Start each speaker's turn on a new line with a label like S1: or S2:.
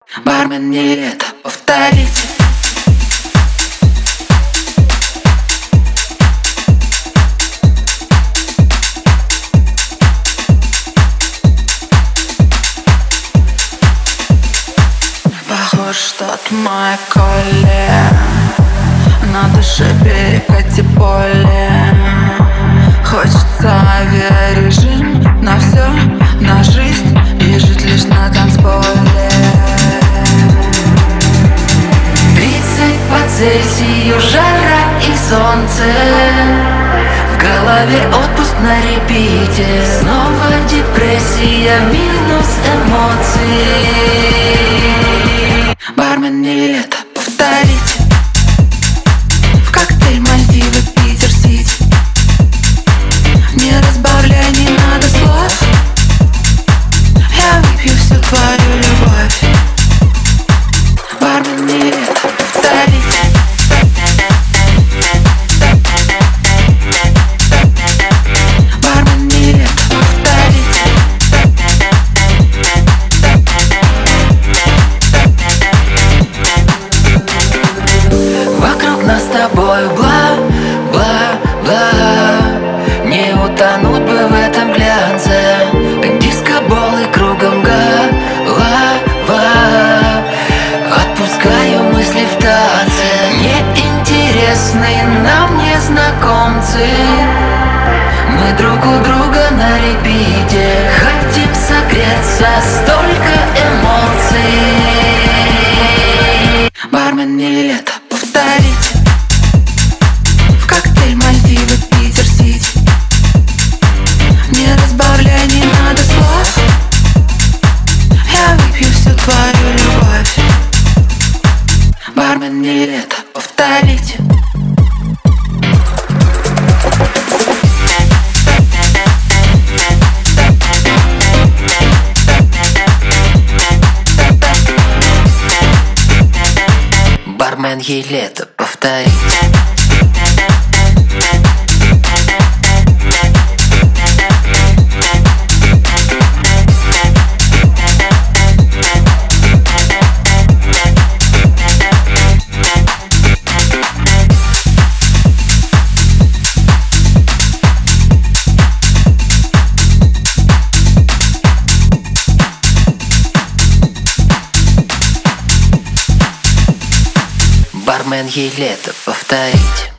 S1: Бармен, не это повторите. Похоже, что-то мое коле, на душе перекати поле. Хочется авиарежим на все, на жизнь и жить лишь на танцполе. 30 по Цельсию, жара и солнце, в голове отпуск на репите. Снова депрессия, минус эмоций. Бармен, не это повторите. В коктейль Мальдивы, Питер Сити. Не разбавляй, не надо слов. Я выпью всю твою любовь. Бармен, не это повторите. Бармен, не это повторите. Вокруг нас с тобой бла-бла-бла. Не утонуть бы в этом глянце. Дискоболы кругом голова. Отпускаю мысли в танце. Неинтересные нам незнакомцы. Мы друг у друга на репите. Хотим согреться, столько эмоций. Бармен, не это повторите. В коктейль Мальдивы, Питер Сити. Не разбавляй, не надо слов. Я выпью всю твою любовь. Бармен, не это повторите. Бармен, ей лето повторить. Бармен, ей лето повторить.